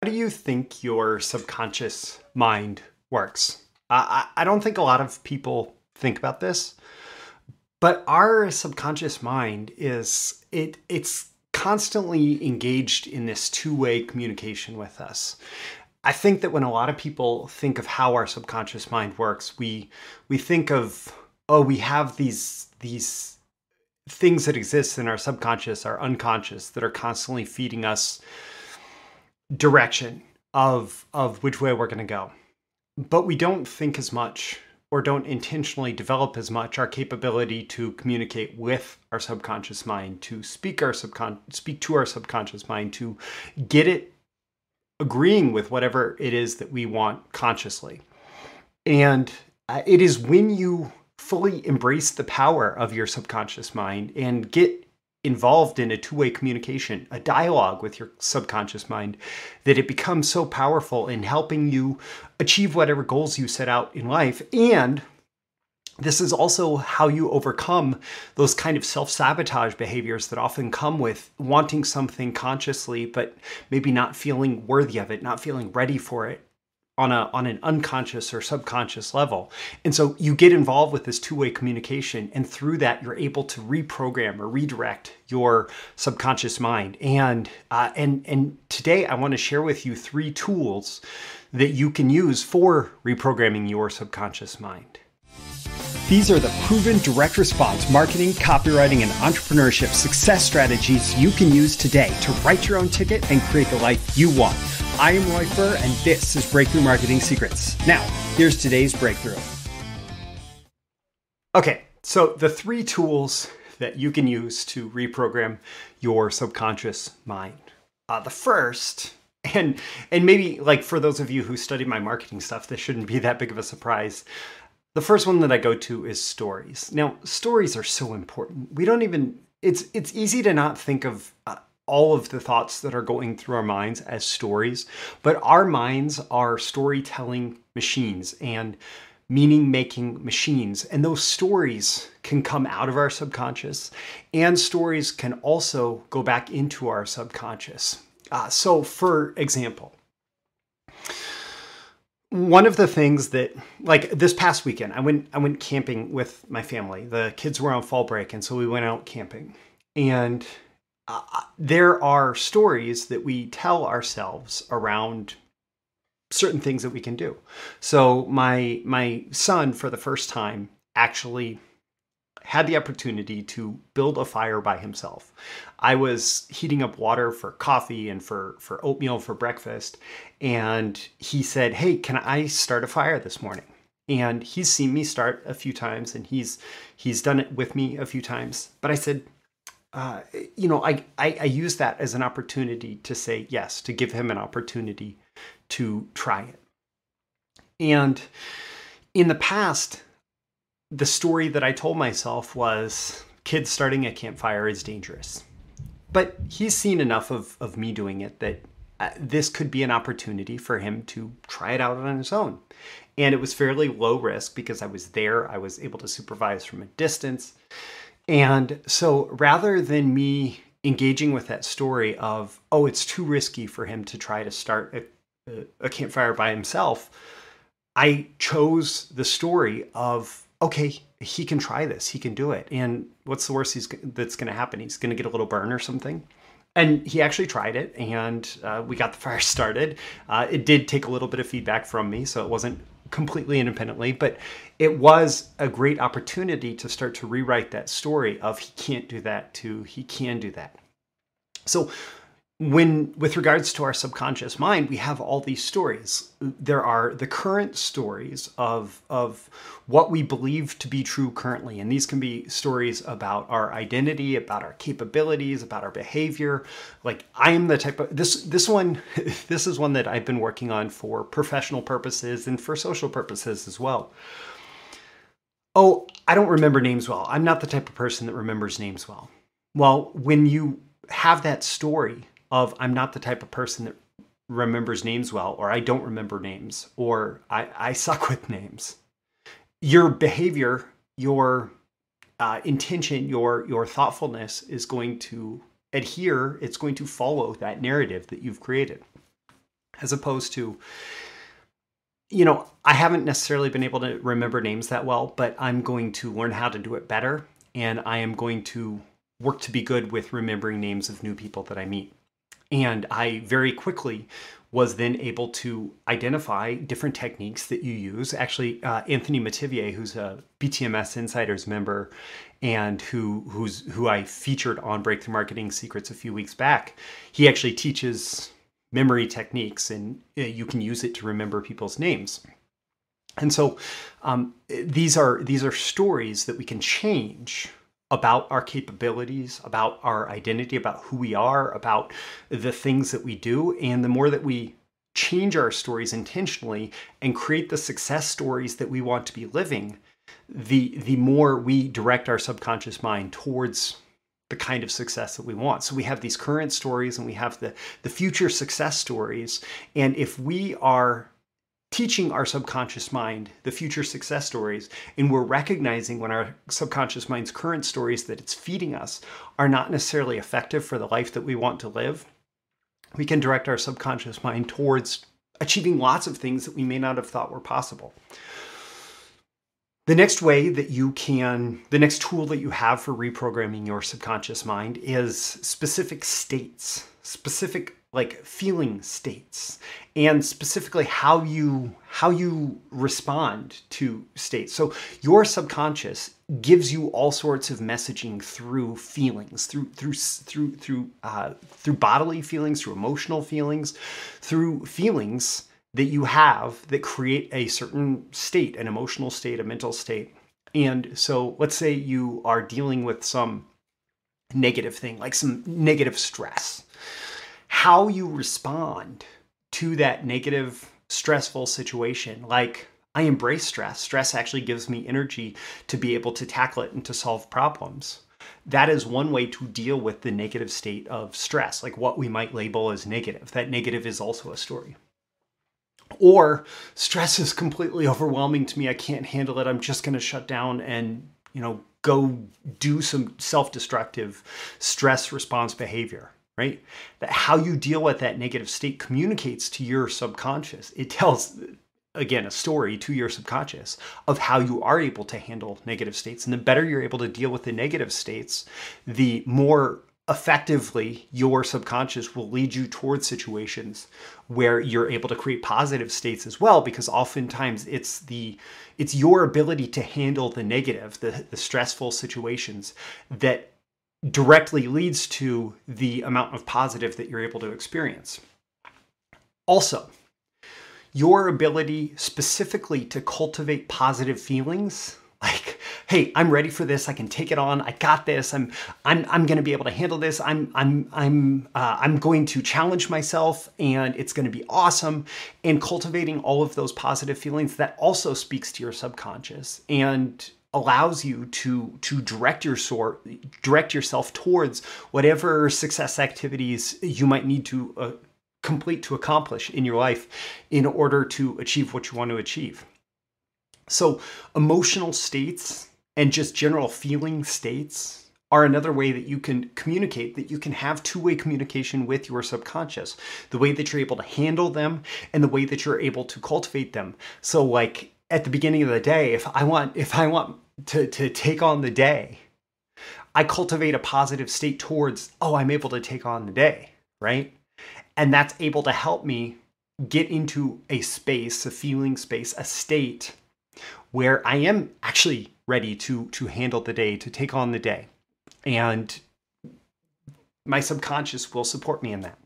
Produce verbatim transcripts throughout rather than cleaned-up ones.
do you think your subconscious mind works? Uh, I, I don't think a lot of people think about this, but our subconscious mind is, it it's constantly engaged in this two-way communication with us. I think that when a lot of people think of how our subconscious mind works, we we think of, oh, we have these these things that exist in our subconscious, our unconscious, that are constantly feeding us direction of of which way we're going to go. But we don't think as much, or don't intentionally develop as much, our capability to communicate with our subconscious mind, to speak our subcon speak to our subconscious mind, to get it agreeing with whatever it is that we want consciously. And uh, it is when you fully embrace the power of your subconscious mind and get involved in a two-way communication, a dialogue with your subconscious mind, that it becomes so powerful in helping you achieve whatever goals you set out in life. And this is also how you overcome those kind of self-sabotage behaviors that often come with wanting something consciously, but maybe not feeling worthy of it, not feeling ready for it on a on an unconscious or subconscious level. And so you get involved with this two-way communication, and through that you're able to reprogram or redirect your subconscious mind. And uh, and and today I want to share with you three tools that you can use for reprogramming your subconscious mind. These are the proven direct response marketing, copywriting, and entrepreneurship success strategies you can use today to write your own ticket and create the life you want. I am Roy Furr, and this is Breakthrough Marketing Secrets. Now, here's today's breakthrough. Okay, so the three tools that you can use to reprogram your subconscious mind. Uh, the first, and and maybe like for those of you who study my marketing stuff, this shouldn't be that big of a surprise. The first one that I go to is stories. Now, stories are so important. We don't even, it's it's easy to not think of uh, all of the thoughts that are going through our minds as stories, but our minds are storytelling machines and meaning-making machines. And those stories can come out of our subconscious, and stories can also go back into our subconscious. Uh, so for example, one of the things that, like this past weekend, I went I went camping with my family. The kids were on fall break, and so we went out camping. And uh, there are stories that we tell ourselves around certain things that we can do. So my my son, for the first time, actually had the opportunity to build a fire by himself. I was heating up water for coffee and for, for oatmeal for breakfast. And he said, hey, can I start a fire this morning? And he's seen me start a few times, and he's he's done it with me a few times. But I said, uh, you know, I, I, I use that as an opportunity to say yes, to give him an opportunity to try it. And in the past, the story that I told myself was, kids starting a campfire is dangerous. But he's seen enough of, of me doing it that uh, this could be an opportunity for him to try it out on his own. And it was fairly low risk because I was there. I was able to supervise from a distance. And so rather than me engaging with that story of, oh, it's too risky for him to try to start a, a, a campfire by himself, I chose the story of, okay, he can try this. He can do it. And what's the worst he's, that's going to happen? He's going to get a little burn or something. And he actually tried it, and uh, we got the fire started. Uh, it did take a little bit of feedback from me, so it wasn't completely independently, but it was a great opportunity to start to rewrite that story of he can't do that to he can do that. So when, with regards to our subconscious mind, we have all these stories. There are the current stories of, of what we believe to be true currently. And these can be stories about our identity, about our capabilities, about our behavior. Like, I am the type of, this, this one, this is one that I've been working on for professional purposes and for social purposes as well. Oh, I don't remember names well. I'm not the type of person that remembers names well. Well, when you have that story of I'm not the type of person that remembers names well, or I don't remember names, or I, I suck with names, your behavior, your uh, intention, your, your thoughtfulness is going to adhere. It's going to follow that narrative that you've created. as opposed to, you know, I haven't necessarily been able to remember names that well, but I'm going to learn how to do it better. And I am going to work to be good with remembering names of new people that I meet. And I very quickly was then able to identify different techniques that you use. Actually, uh, Anthony Metivier, who's a B T M S Insiders member and who who's who I featured on Breakthrough Marketing Secrets a few weeks back, he actually teaches memory techniques, and you can use it to remember people's names. And so um, these are these are stories that we can change about our capabilities, about our identity, about who we are, about the things that we do. And the more that we change our stories intentionally and create the success stories that we want to be living, the, the more we direct our subconscious mind towards the kind of success that we want. So we have these current stories and we have the, the future success stories. And if we are teaching our subconscious mind the future success stories, and we're recognizing when our subconscious mind's current stories that it's feeding us are not necessarily effective for the life that we want to live, we can direct our subconscious mind towards achieving lots of things that we may not have thought were possible. The next way that you can, the next tool that you have for reprogramming your subconscious mind is specific states, specific like feeling states, and specifically how you how you respond to states. So your subconscious gives you all sorts of messaging through feelings, through through through through uh, through bodily feelings, through emotional feelings, through feelings that you have that create a certain state, an emotional state, a mental state. And so let's say you are dealing with some negative thing, like some negative stress. How you respond to that negative, stressful situation, like I embrace stress. Stress actually gives me energy to be able to tackle it and to solve problems. That is one way to deal with the negative state of stress, like what we might label as negative. That negative is also a story. Or stress is completely overwhelming to me. I can't handle it. I'm just going to shut down and, you know, go do some self-destructive stress response behavior. Right? That how you deal with that negative state communicates to your subconscious. It tells, again, a story to your subconscious of how you are able to handle negative states. And the better you're able to deal with the negative states, the more effectively your subconscious will lead you towards situations where you're able to create positive states as well, because oftentimes it's the it's your ability to handle the negative, the, the stressful situations that directly leads to the amount of positive that you're able to experience. Also, your ability specifically to cultivate positive feelings, like, hey, I'm ready for this. I can take it on. I got this. I'm, I'm, I'm going to be able to handle this. I'm, I'm, I'm, uh, I'm going to challenge myself, and it's going to be awesome. And cultivating all of those positive feelings, that also speaks to your subconscious and allows you to to direct your sort direct yourself towards whatever success activities you might need to uh, complete to accomplish in your life in order to achieve what you want to achieve. So emotional states and just general feeling states are another way that you can communicate, that you can have two-way communication with your subconscious, the way that you're able to handle them and the way that you're able to cultivate them. So like at the beginning of the day, if I want, if I want to, to take on the day, I cultivate a positive state towards, oh, I'm able to take on the day, right? And that's able to help me get into a space, a feeling space, a state where I am actually ready to, to handle the day, to take on the day. And my subconscious will support me in that.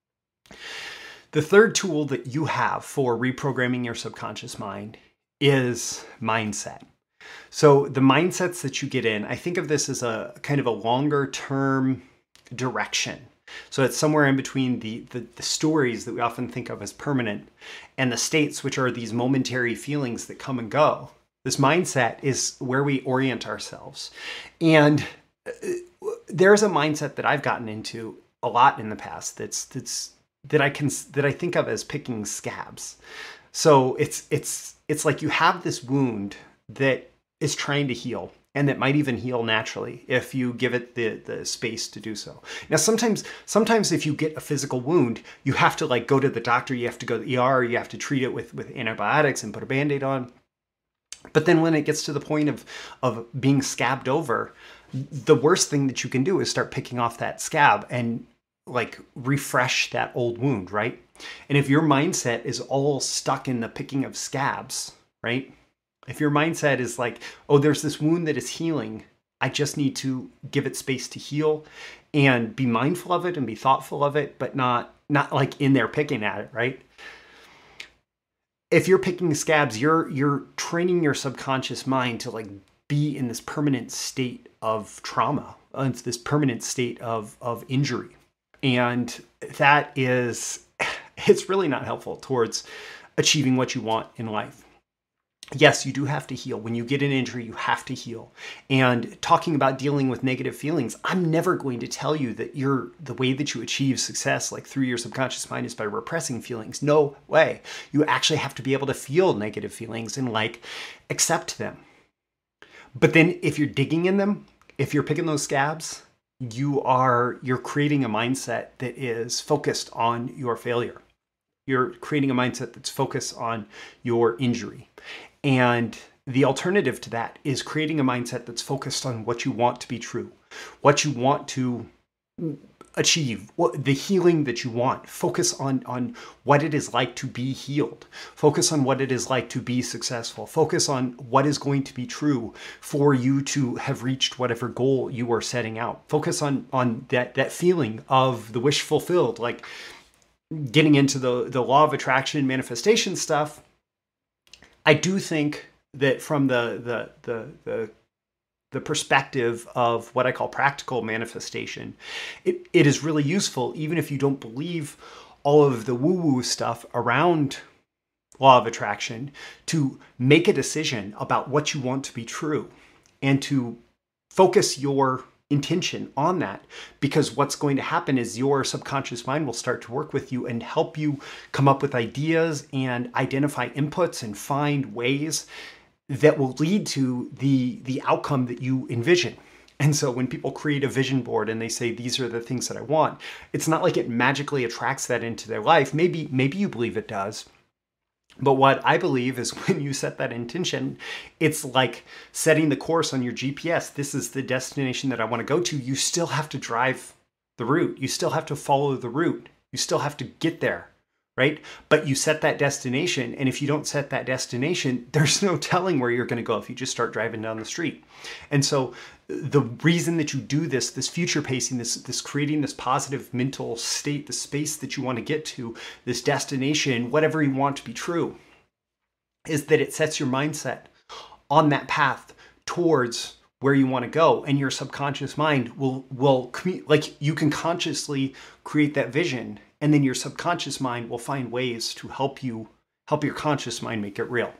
The third tool that you have for reprogramming your subconscious mind is mindset. So the mindsets that you get in, I think of this as a kind of a longer term direction. So it's somewhere in between the, the, the stories that we often think of as permanent and the states, which are these momentary feelings that come and go. This mindset is where we orient ourselves. And there's a mindset that I've gotten into a lot in the past that's that's that I can that I think of as picking scabs. So it's it's it's like you have this wound that is trying to heal, and that might even heal naturally if you give it the, the space to do so. Now, sometimes, sometimes if you get a physical wound, you have to like go to the doctor, you have to go to the E R, you have to treat it with, with antibiotics and put a Band-Aid on. But then when it gets to the point of, of being scabbed over, the worst thing that you can do is start picking off that scab and like refresh that old wound, right? And if your mindset is all stuck in the picking of scabs, right? If your mindset is like, oh, there's this wound that is healing, I just need to give it space to heal and be mindful of it and be thoughtful of it, but not, not like in there picking at it, right? If you're picking scabs, you're, you're training your subconscious mind to like be in this permanent state of trauma, it's this permanent state of, of injury. And that is, it's really not helpful towards achieving what you want in life. Yes, you do have to heal. When you get an injury, you have to heal. And talking about dealing with negative feelings, I'm never going to tell you that you're the way that you achieve success, like through your subconscious mind, is by repressing feelings. No way. You actually have to be able to feel negative feelings and like accept them. But then if you're digging in them, if you're picking those scabs, you are, you're creating a mindset that is focused on your failure. You're creating a mindset that's focused on your injury. And the alternative to that is creating a mindset that's focused on what you want to be true, what you want to achieve, what, the healing that you want. Focus on, on what it is like to be healed. Focus on what it is like to be successful. Focus on what is going to be true for you to have reached whatever goal you are setting out. Focus on, on that, that feeling of the wish fulfilled, like getting into the, the law of attraction manifestation stuff. I do think that from the, the, the, the, the perspective of what I call practical manifestation, it, it is really useful, even if you don't believe all of the woo-woo stuff around law of attraction, to make a decision about what you want to be true and to focus your intention on that, because what's going to happen is your subconscious mind will start to work with you and help you come up with ideas and identify inputs and find ways that will lead to the the outcome that you envision. And so when people create a vision board and they say, these are the things that I want, it's not like it magically attracts that into their life. Maybe, maybe you believe it does. But what I believe is when you set that intention, it's like setting the course on your G P S. This is the destination that I want to go to. You still have to drive the route. You still have to follow the route. You still have to get there, right? But you set that destination. And if you don't set that destination, there's no telling where you're going to go if you just start driving down the street. And so the reason that you do this, this future pacing, this, this creating this positive mental state, the space that you want to get to, this destination, whatever you want to be true, is that it sets your mindset on that path towards where you want to go. And your subconscious mind will, will like you can consciously create that vision, and then your subconscious mind will find ways to help you, help your conscious mind make it real.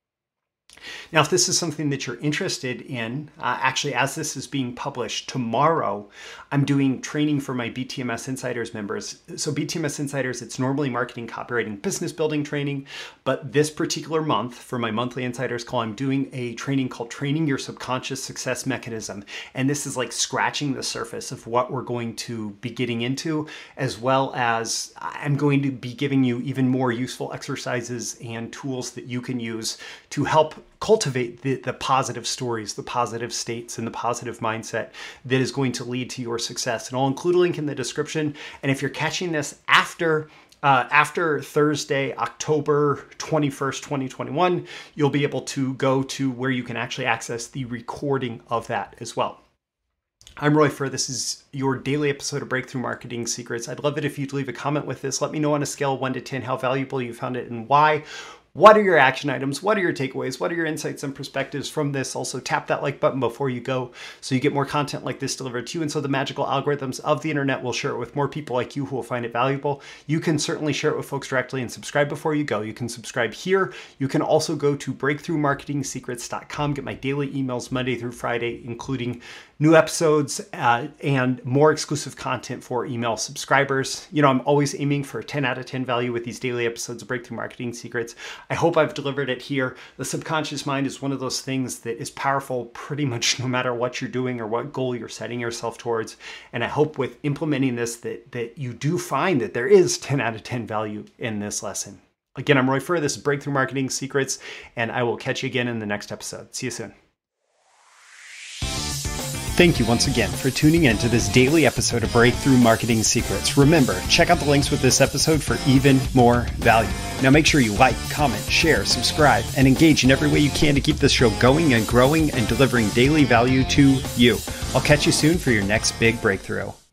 Now, if this is something that you're interested in, uh, actually, as this is being published tomorrow, I'm doing training for my B T M S Insiders members. So B T M S Insiders, it's normally marketing, copywriting, business building training. But this particular month, for my monthly Insiders call, I'm doing a training called Training Your Subconscious Success Mechanism. And this is like scratching the surface of what we're going to be getting into, as well as I'm going to be giving you even more useful exercises and tools that you can use to help cultivate the, the positive stories, the positive states, and the positive mindset that is going to lead to your success. And I'll include a link in the description. And if you're catching this after uh, after Thursday, October twenty-first, twenty twenty-one, you'll be able to go to where you can actually access the recording of that as well. I'm Roy Furr. This is your daily episode of Breakthrough Marketing Secrets. I'd love it if you'd leave a comment with this. Let me know on a scale of one to ten how valuable you found it and why. What are your action items? What are your takeaways? What are your insights and perspectives from this? Also, tap that like button before you go so you get more content like this delivered to you. And so the magical algorithms of the internet will share it with more people like you who will find it valuable. You can certainly share it with folks directly and subscribe before you go. You can subscribe here. You can also go to breakthrough marketing secrets dot com, get my daily emails Monday through Friday, including new episodes uh, and more exclusive content for email subscribers. You know, I'm always aiming for ten out of ten value with these daily episodes of Breakthrough Marketing Secrets. I hope I've delivered it here. The subconscious mind is one of those things that is powerful pretty much no matter what you're doing or what goal you're setting yourself towards. And I hope with implementing this that, that you do find that there is ten out of ten value in this lesson. Again, I'm Roy Furr. This is Breakthrough Marketing Secrets, and I will catch you again in the next episode. See you soon. Thank you once again for tuning in to this daily episode of Breakthrough Marketing Secrets. Remember, check out the links with this episode for even more value. Now make sure you like, comment, share, subscribe, and engage in every way you can to keep this show going and growing and delivering daily value to you. I'll catch you soon for your next big breakthrough.